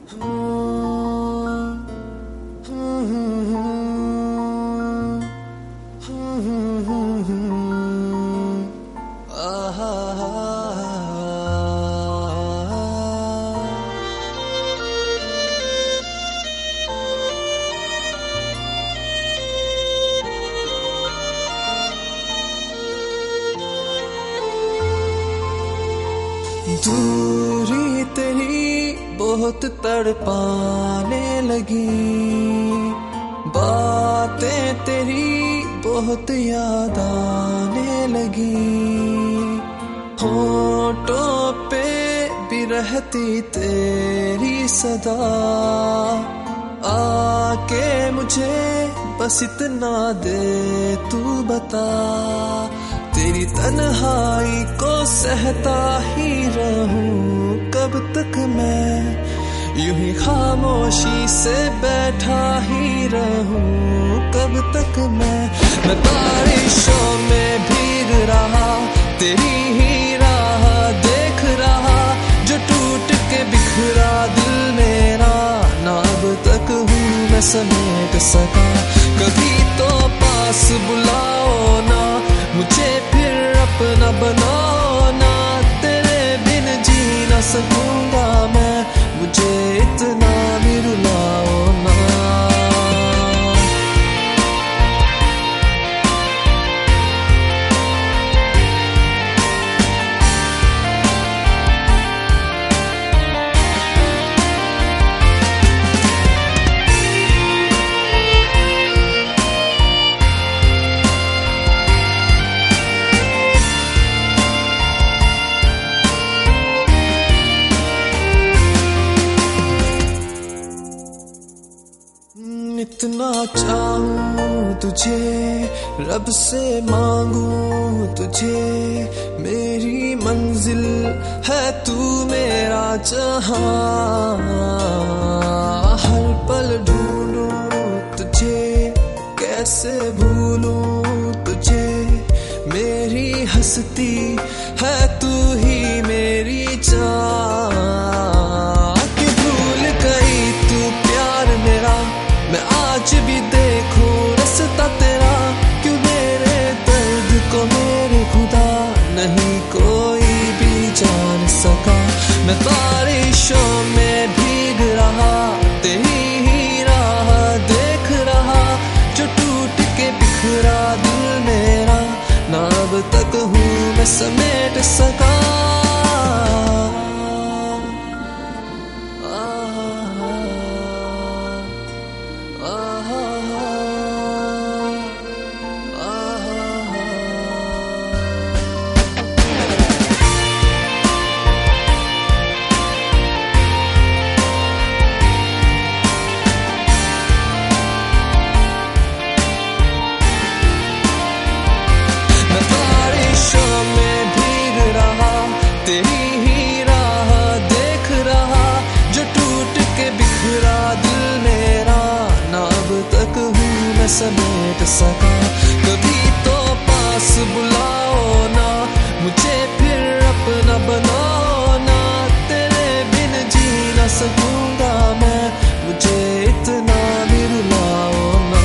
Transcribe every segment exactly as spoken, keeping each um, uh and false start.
दूरी तेरी बहुत तड़पाने लगी, बातें तेरी बहुत याद आने लगी। होठों पे भी रहती तेरी सदा, आके मुझे बस इतना दे तू बता। तेरी तन्हाई को सहता ही रहूं कब तक मैं, यूं ही खामोशी से बैठा ही रहूं कब तक मैं। मैं बारिशों में भीग रहा, तेरी ही राह देख रहा, जो टूट के बिखरा दिल मेरा, ना अब तक हूँ मैं समेट सका। कभी तो पास बुलाओ ना, मुझे फिर अपना बनाओ ना, तेरे बिन जी ना सकूंगा मैं, मुझे इतना भी रुलाओ ना। इतना चाहूं तुझे, रब से मांगूं तुझे, मेरी मंजिल है तू मेरा जहां। हर पल ढूंढूं तुझे, कैसे भूलूं तुझे, मेरी हस्ती है तू ही मेरी जान। कि भूल गई तू प्यार मेरा, मैं आज भी देखूं रास्ता तेरा। क्यों मेरे दर्द को मेरे खुदा नहीं कोई भी जान सका। मैं बारिशों में भीग रहा, तेरी ही राह देख रहा, जो टूट के बिखरा दिल मेरा, ना अब तक हूँ मैं समेट सका। तेरी ही राह देख रहा, जो टूट के बिखरा दिल मेरा, ना अब तक हूँ मैं समेट सका। कभी तो पास बुलाओ ना, मुझे फिर अपना बनाओ ना, तेरे बिन जी ना सकूंगा मैं, मुझे इतना भी रुलाओ ना।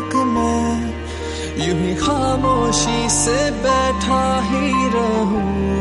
यूं ही खामोशी से बैठा ही रहूं